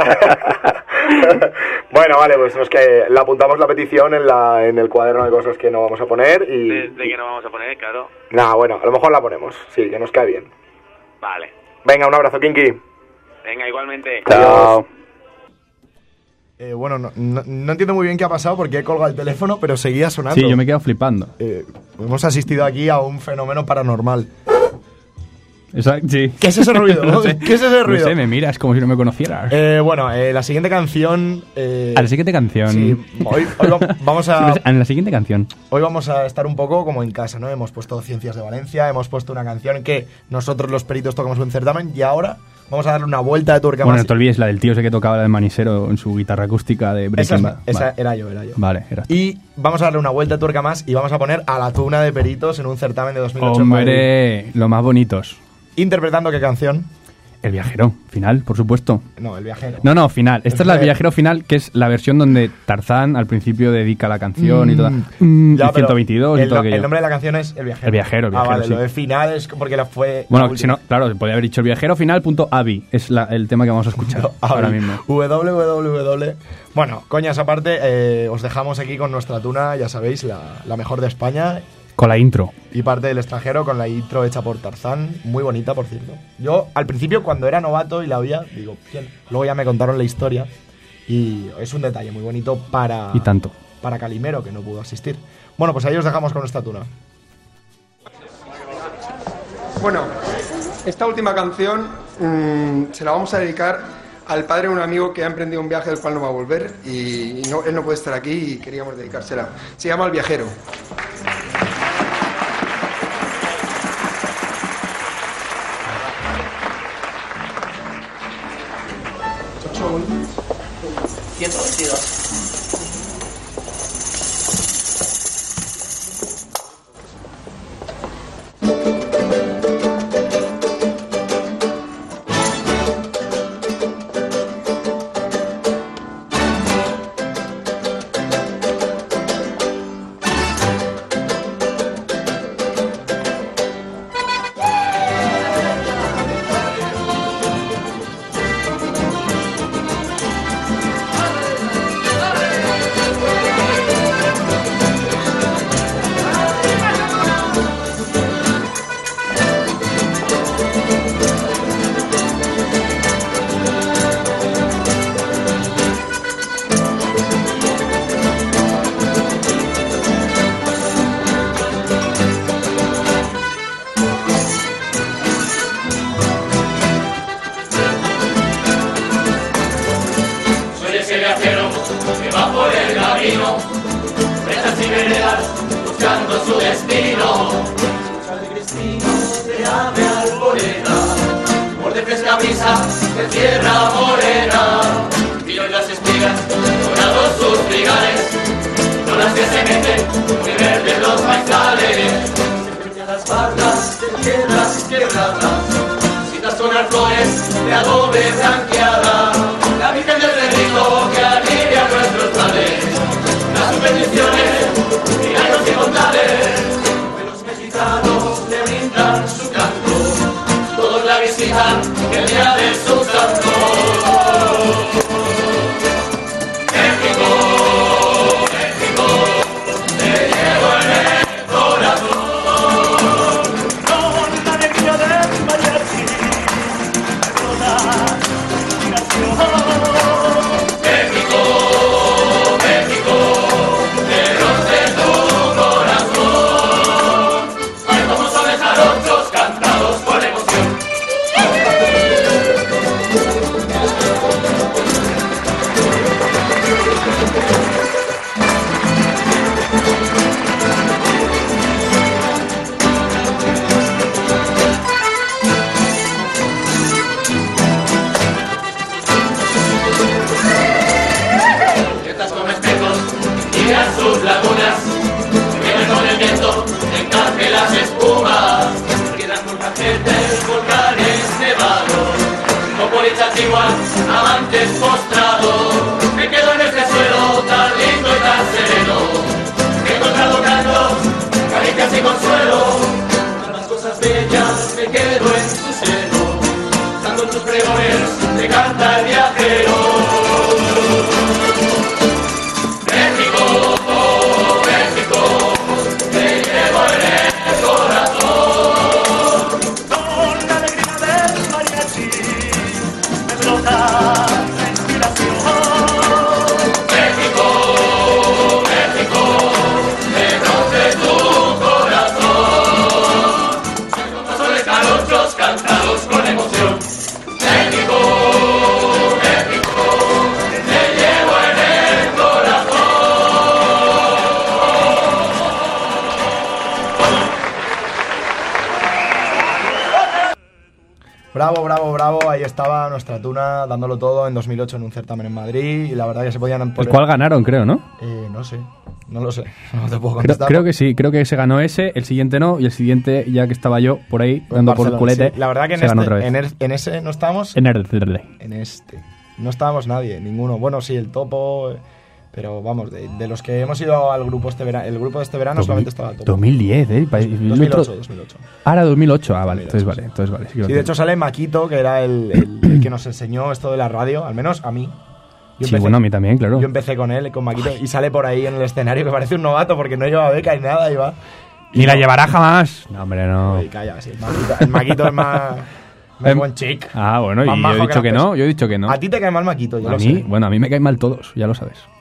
Bueno, vale, pues es que le apuntamos la petición en, la, en el cuaderno de cosas que no vamos a poner y... De, de que no vamos a poner, claro. Nada, bueno, a lo mejor la ponemos, sí, que nos cae bien. Vale. Venga, un abrazo, Kinky. Venga, igualmente. Chao. Eh, bueno, no, no, no entiendo muy bien qué ha pasado porque he colgado el teléfono, pero seguía sonando. Sí, yo me he quedado flipando. Eh, hemos asistido aquí a un fenómeno paranormal. Esa- sí. ¿Qué es ese ruido? No sé. ¿Qué es ese ruido? No sé, me miras como si no me conocieras. Eh, bueno, eh, la siguiente canción... eh, a la siguiente canción. sí, hoy, hoy va- vamos a... Sí, en la siguiente canción. Hoy vamos a estar un poco como en casa, ¿no? Hemos puesto Ciencias de Valencia, hemos puesto una canción que nosotros los peritos tocamos en un certamen y ahora vamos a darle una vuelta de tuerca Bueno, más. no te olvides la del tío ese que tocaba la de Manisero en su guitarra acústica de esa Breaking es- Bad. esa Vale. era yo, era yo. Vale, era tú. Y vamos a darle una vuelta de tuerca más y vamos a poner a la tuna de peritos en un certamen de dos mil ocho. en Madrid. Hombre, lo más bonitos. ¿Interpretando qué canción? El viajero, final, por supuesto. No, El viajero. No, no, final. Esta es la del Eh. viajero final, que es la versión donde Tarzán al principio dedica la canción y toda. Mm, Ya, y pero ciento veintidós y el, todo no- aquello. el nombre de la canción es El viajero. El viajero, el Ah, viajero, vale, sí. lo de final es porque la fue... Bueno, la si no, última. claro, se podría haber dicho el viajero final.avi. Es la- el tema que vamos a escuchar ahora Avi. mismo. W W W. Bueno, coñas aparte, eh, os dejamos aquí con nuestra tuna, ya sabéis, la, la mejor de España Con la intro. y parte del extranjero con la intro hecha por Tarzán, muy bonita, por cierto. Yo, al principio, cuando era novato y la oía, digo, bien. Luego ya me contaron la historia y es un detalle muy bonito para... Y tanto. para Calimero, que no pudo asistir. Bueno, pues ahí os dejamos con esta tuna. Bueno, esta última canción mmm, se la vamos a dedicar al padre de un amigo que ha emprendido un viaje del cual no va a volver y, y no, él no puede estar aquí y queríamos dedicársela. Se llama El Viajero. ciento veintidós. Bravo, bravo, bravo, ahí estaba nuestra tuna dándolo todo en dos mil ocho en un certamen en Madrid y la verdad que se podían poner... El cual ganaron, creo, ¿no? Eh, no sé, no lo sé, no te puedo Creo, contestar. creo que sí, creo que se ganó ese, el siguiente no, y el siguiente, ya que estaba yo por ahí, dando por el culete, sí. La verdad que en, se ganó este, otra vez. en, er, en ese no estábamos... En el... En este. No estábamos nadie, ninguno. Bueno, sí, el Topo... Pero vamos, de, de los que hemos ido al grupo este verano, el grupo de este verano solamente estaba el Topo. dos mil diez, ¿eh? dos mil ocho, dos mil ocho. Ah, era dos mil ocho, ah, vale, dos mil ocho, entonces vale, entonces vale. Sí, que sí, lo de hecho sale Maquito, que era el, el, el que nos enseñó esto de la radio, al menos a mí. Yo sí, empecé, bueno, a mí también, claro. Yo empecé con él, con Maquito, y sale por ahí en el escenario que parece un novato porque no lleva beca y nada, y va... Y Ni no, la llevará jamás. No, hombre, no. Uy, calla, sí, el Maquito, el Maquito es más... más Em, buen chic. Ah, bueno, y Más yo majo he dicho que que la no, pes- yo he dicho que no. A ti te cae mal Maquito, yo A lo mí, sé. bueno, a mí me caen mal todos, ya lo sabes.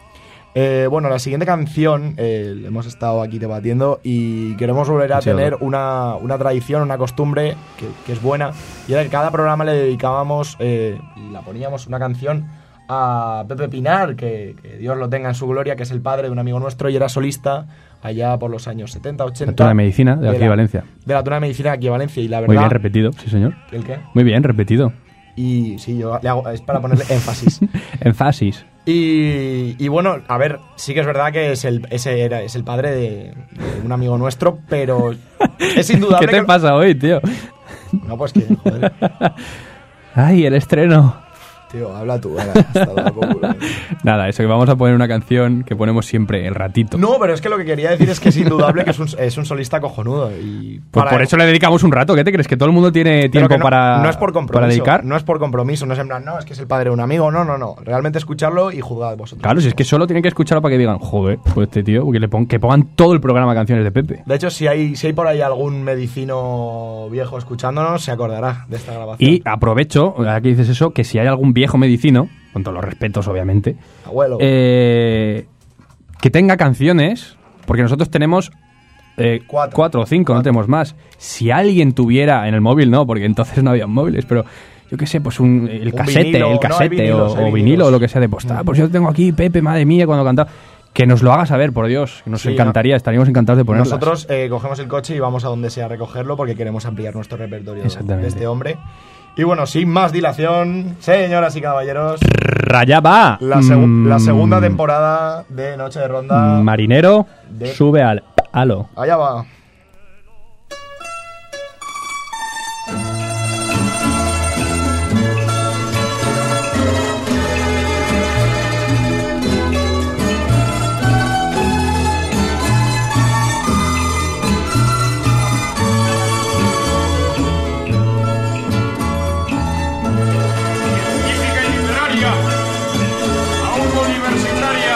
Eh, bueno, la siguiente canción eh, hemos estado aquí debatiendo y queremos volver a Sí, tener ¿verdad? una, una tradición, una costumbre que, que es buena, y era que cada programa le dedicábamos eh, y la poníamos una canción a Pepe Pinar, que, que Dios lo tenga en su gloria, que es el padre de un amigo nuestro y era solista allá por los años setenta, ochenta. La Tuna de Medicina, de aquí de Valencia. De la Tuna de Medicina aquí de Valencia, y la verdad... Muy bien repetido, sí señor. ¿El qué? Muy bien repetido. Y sí, yo le hago, es para ponerle énfasis. Énfasis. Y, y bueno, a ver, sí que es verdad que es el, ese era, es el padre de, de un amigo nuestro, pero es indudable ¿Qué te que... pasa hoy, tío? No, pues que, joder. Ay, el estreno. Tío, habla tú, venga, hasta luego, culo. Nada, eso que vamos a poner una canción que ponemos siempre el ratito. No, pero es que lo que quería decir es que es indudable que es un, es un solista cojonudo. Y Pues para- por eso le dedicamos un rato. ¿Qué te crees? ¿Que todo el mundo tiene pero tiempo que no, para, no es por compromiso, para dedicar? no es por compromiso, no es en plan, no, es que es el padre de un amigo, no, no, no. Realmente escucharlo y juzgad vosotros. Claro, si es que solo tienen que escucharlo para que digan, joder, pues este tío, que, le pon- que pongan todo el programa canciones de Pepe. De hecho, si hay, si hay por ahí algún medicino viejo escuchándonos, se acordará de esta grabación. Y aprovecho, ahora que dices eso, que si hay algún viejo medicino, con todos los respetos, obviamente, Abuelo. eh, que tenga canciones, porque nosotros tenemos eh, Cuatro. cuatro o cinco, no tenemos más. Si alguien tuviera en el móvil, no, porque entonces no había móviles, pero yo qué sé, pues un, el Un casete, vinilo, no, el hay casete vinilos, o, hay o vinilos. vinilo o lo que sea de postal. Pues yo tengo aquí, Pepe, madre mía, cuando cantaba. Que nos lo haga saber, por Dios, que nos Sí, encantaría, estaríamos encantados de ponerlas. Nosotros eh, cogemos el coche y vamos a donde sea a recogerlo porque queremos ampliar nuestro repertorio Exactamente. de este hombre. Y bueno, sin más dilación, señoras y caballeros, Raya va. la, segu- Mm, la segunda temporada de Noche de Ronda. Marinero, de- sube al halo. Allá va. Científica y literaria, aún universitaria.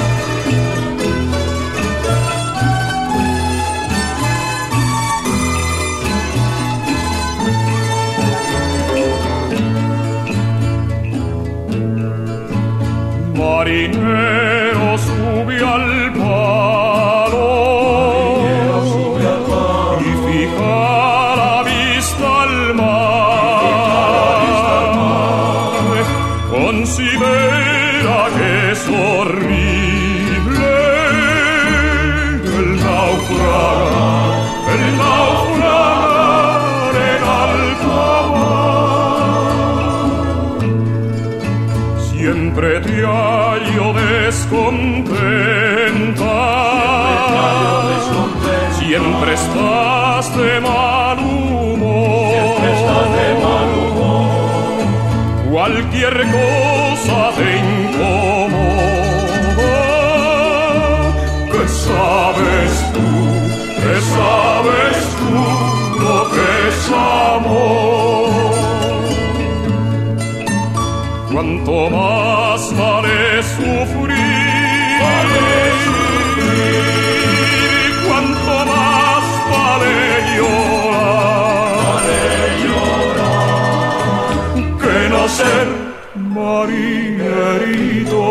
Marinero sube al palo y fija la vista al mar. Considera que es horrible el naufragar, el naufragar en alta mar. Siempre te hallo descontenta, siempre estás de mal humor, cualquier cosa te incomoda. ¿Qué sabes tú? ¿Qué sabes tú lo que es amor? Cuanto más vale sufrir, cuanto más vale llorar, que no ser marinerito,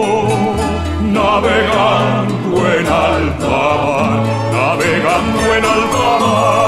navegando en alta mar, navegando en alta mar.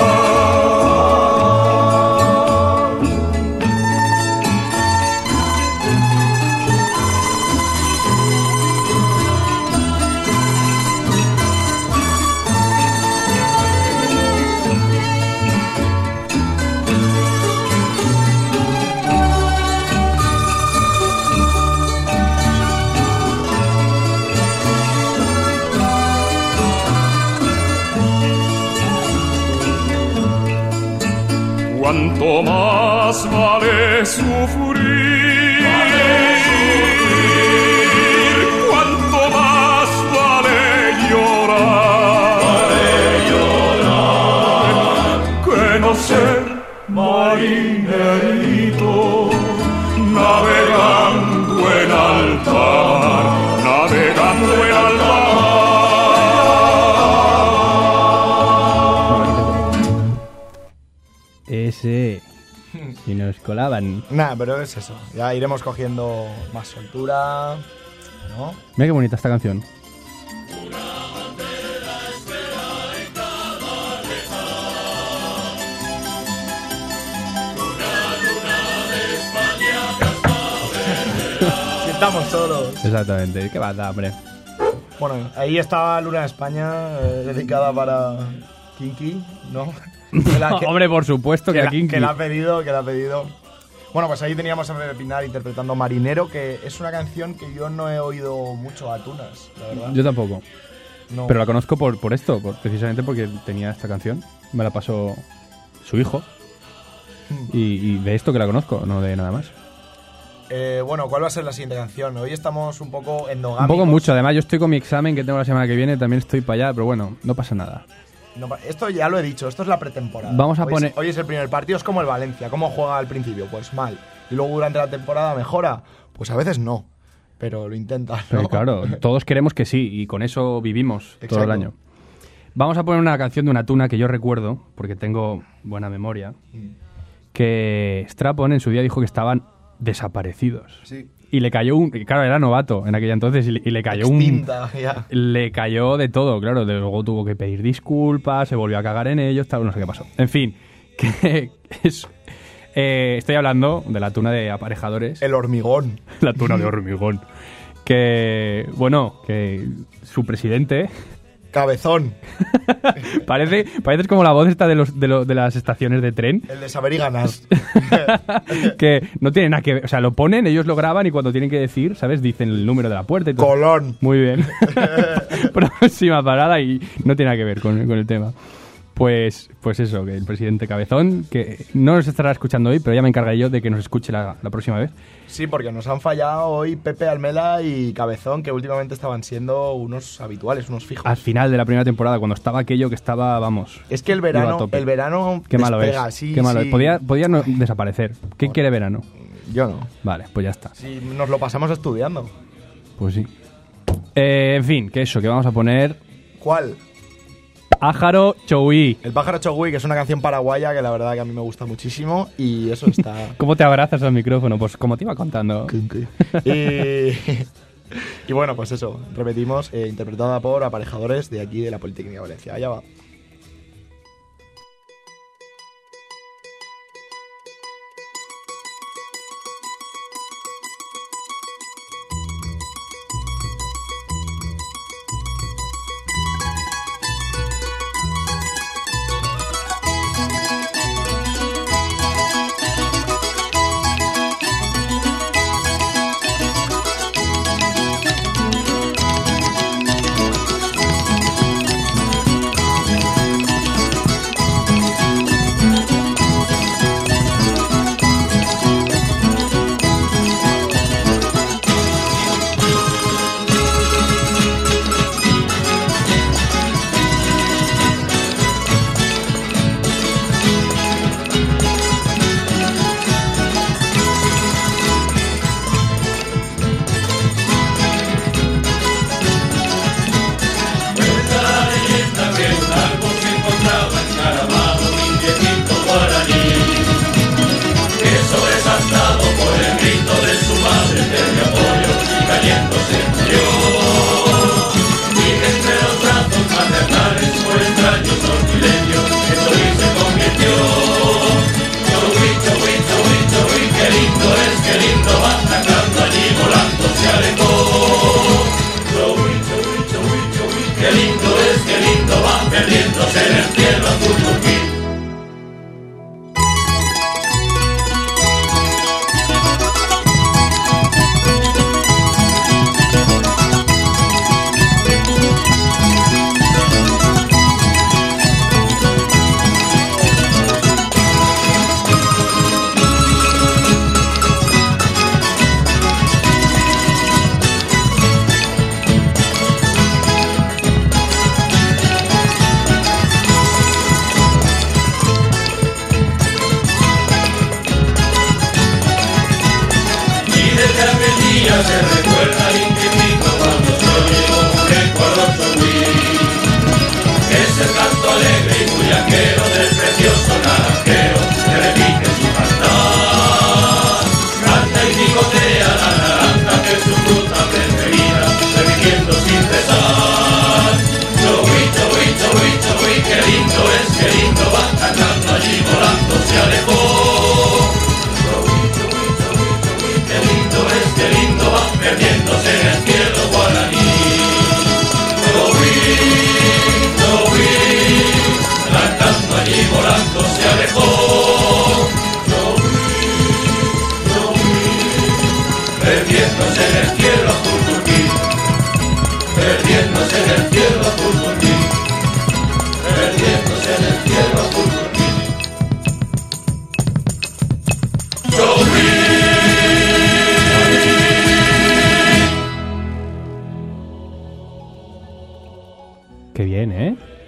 Cuanto más vale sufrir, cuanto más vale llorar, que no ser marinerito, navegando en alta mar, navegando en alta mar. Ese. Si nos colaban. Nah, pero es eso. Ya iremos cogiendo más soltura ¿no? Mira qué bonita esta canción. Si estamos solos. Exactamente. ¿Qué va a dar, hombre? Bueno, ahí estaba Luna de España, eh, dedicada para Kinky, ¿no? Que la- que- Hombre, por supuesto que, que, a la, Kinky. que la ha pedido, que la ha pedido. Bueno, pues ahí teníamos a Pepe Pinar interpretando Marinero, que es una canción que yo no he oído mucho a Tunas, la verdad. Yo tampoco. No. Pero la conozco por, por esto, por- precisamente porque tenía esta canción. Me la pasó su hijo. Y, y de esto que la conozco, no de nada más. Eh, bueno, ¿cuál va a ser la siguiente canción? Hoy estamos un poco endogámicos. Un poco mucho, además yo estoy con mi examen que tengo la semana que viene, también estoy para allá, pero bueno, no pasa nada. No, esto ya lo he dicho, esto es la pretemporada. Vamos a hoy poner- Es, hoy es el primer partido, es como el Valencia. ¿Cómo juega al principio? Pues mal. Y luego durante la temporada mejora. Pues a veces no, pero lo intenta, ¿no? Pero claro, todos queremos que sí, y con eso vivimos todo el Exacto. año. Vamos a poner una canción de una tuna que yo recuerdo, porque tengo buena memoria, que Strapon en su día dijo que estaban desaparecidos. Sí. Y le cayó un... Claro, era novato en aquella entonces y le, y le cayó Extinta, un... ya. Le cayó de todo, claro. de- Luego tuvo que pedir disculpas, se volvió a cagar en ellos, tal, no sé qué pasó. En fin, que es... eh, estoy hablando de la tuna de aparejadores. El hormigón. La tuna de hormigón. Que, bueno, que su presidente... Cabezón. Parece, parece como la voz esta de, los, de, lo- de las estaciones de tren. El de saber y ganar. Que no tiene nada que ver. O sea, lo ponen, ellos lo graban y cuando tienen que decir, ¿sabes? Dicen el número de la puerta y todo. Colón. Muy bien. Próxima parada y no tiene nada que ver con, con el tema. Pues, pues eso, que el presidente Cabezón, que no nos estará escuchando hoy, pero ya me encargaré yo de que nos escuche la, la próxima vez. Sí, porque nos han fallado hoy Pepe Almela y Cabezón, que últimamente estaban siendo unos habituales, unos fijos. Al final de la primera temporada, cuando estaba aquello que estaba, vamos... Es que el iba a verano, tope. el verano Qué malo despega, es. sí, Qué malo sí. es. Podía, podía no desaparecer. ¿Quién quiere verano? Yo no. Vale, pues ya está. Si nos lo pasamos estudiando. Pues sí. Eh, en fin, que eso, que vamos a poner... ¿Cuál? Pájaro Chouí. El pájaro Chogui, que es una canción paraguaya que la verdad que a mí me gusta muchísimo y eso está... ¿Cómo te abrazas al micrófono? Pues como te iba contando. y, y bueno, pues eso, repetimos, eh, interpretada por aparejadores de aquí de la Politécnica de Valencia. Allá va. Canta y picotea la naranja que es su fruta preferida.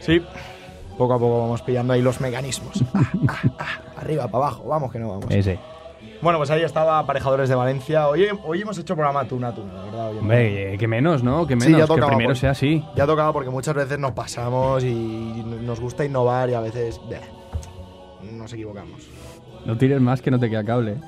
Sí, poco a poco vamos pillando ahí los mecanismos. Ah, ah, ah, arriba, para abajo, vamos que no vamos. Ese. Bueno, pues ahí estaba Aparejadores de Valencia. Hoy, hoy hemos hecho programa tuna tuna, la verdad. Hoy Hombre, eh, que menos, ¿no? Que Sí, menos, ya que tocaba, primero porque- sea así. Ya ha tocado porque muchas veces nos pasamos y nos gusta innovar y a veces bleh, nos equivocamos. No tires más que no te queda cable.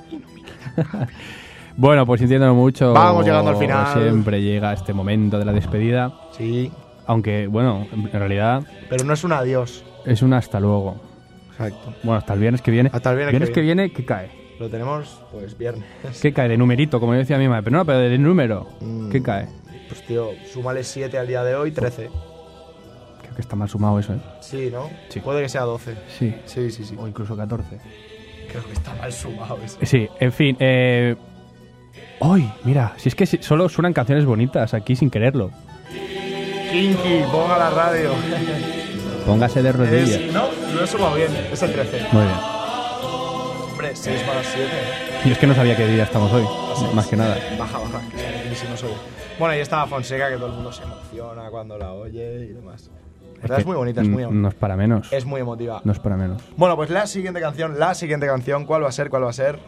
Bueno, pues sintiéndolo mucho. Vamos llegando al final. Siempre llega este momento de la despedida. Sí. Aunque, bueno, en realidad Pero no es un adiós. es un hasta luego. Exacto. Bueno, hasta el viernes que viene. Hasta el viernes que que viene, ¿qué cae? Lo tenemos, pues, viernes. ¿Qué cae? De numerito, como decía mi madre. Pero no, pero de número. Mm. ¿Qué cae? Pues, tío, súmale siete al día de hoy, trece. Creo que está mal sumado eso, ¿eh? Sí, ¿no? Sí. Puede que sea doce. Sí. Sí, sí, sí. O incluso catorce. Creo que está mal sumado eso. Sí, en fin. Eh... ¡Ay! Mira, si es que si- solo suenan canciones bonitas aquí sin quererlo. Kinky, ponga la radio. Póngase de rodillas. Es, no, lo he sumado bien. Es el trece. Muy bien. Hombre, seis más siete. Y es que no sabía qué día estamos hoy, más que nada. Baja, baja, que si no soy. Bueno, y estaba Fonseca, que todo el mundo se emociona cuando la oye y demás. La verdad es, que muy bonita, es muy, n- No es para menos. es muy emotiva. No es para menos. Bueno, pues la siguiente canción, la siguiente canción, ¿cuál va a ser? ¿Cuál va a ser?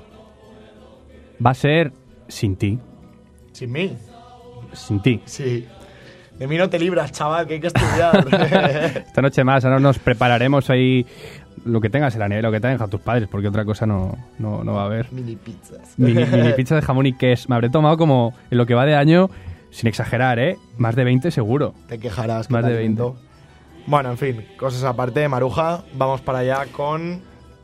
Va a ser Sin ti. Sin mí. Sin ti. Sí. De mí no te libras, chaval, que hay que estudiar. Esta noche más, ahora nos prepararemos ahí lo que tengas en la nevera, lo que te hayan dejado tus padres, porque otra cosa no, no, no va a haber. Mini pizzas. Mini, mini pizza de jamón y queso. Me habré tomado como, en lo que va de año, sin exagerar, ¿eh? Más de veinte seguro. Te quejarás. que Más te de veinte. alimento. Bueno, en fin, cosas aparte, Maruja, vamos para allá con...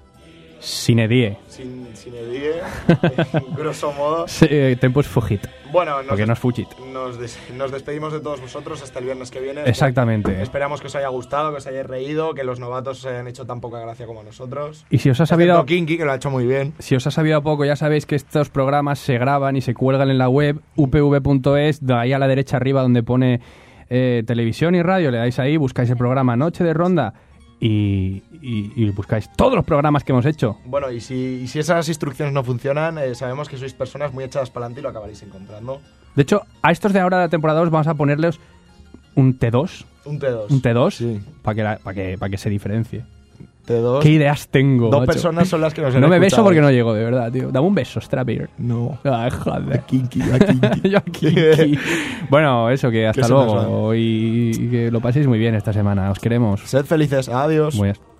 Sin edie. Sin, sin edie, en grosso modo. Sí, eh, Tempus fugit. Bueno, nos, Porque no es fugit. nos, des- nos despedimos de todos vosotros hasta el viernes que viene. Exactamente. Esperamos que os haya gustado, que os hayáis reído, que los novatos os hayan hecho tan poca gracia como nosotros. Y si os ha sabido... Excepto Kinky, que lo ha hecho muy bien. Si os ha sabido a poco, ya sabéis que estos programas se graban y se cuelgan en la web u p v punto es, de ahí a la derecha arriba donde pone eh, televisión y radio, le dais ahí, buscáis el programa Noche de Ronda y, y- y buscáis todos los programas que hemos hecho. Bueno, y si, y si esas instrucciones no funcionan, eh, sabemos que sois personas muy echadas para adelante y lo acabaréis encontrando. De hecho, a estos de ahora de la temporada dos vamos a ponerles un T dos. Un T dos. Un T dos Sí. para que, la- pa' que, pa' que se diferencie. T dos. ¿Qué ideas tengo? Dos macho? personas son las que nos han No me beso escuchado. porque no llego, de verdad, tío. Dame un beso, Strapper. No. Ay, joder. Kinky, a Kinky. Yo aquí. Bueno, eso, que hasta se nos luego. Y, y que lo paséis muy bien esta semana. Os queremos. Sed felices. Adiós. Muy bien.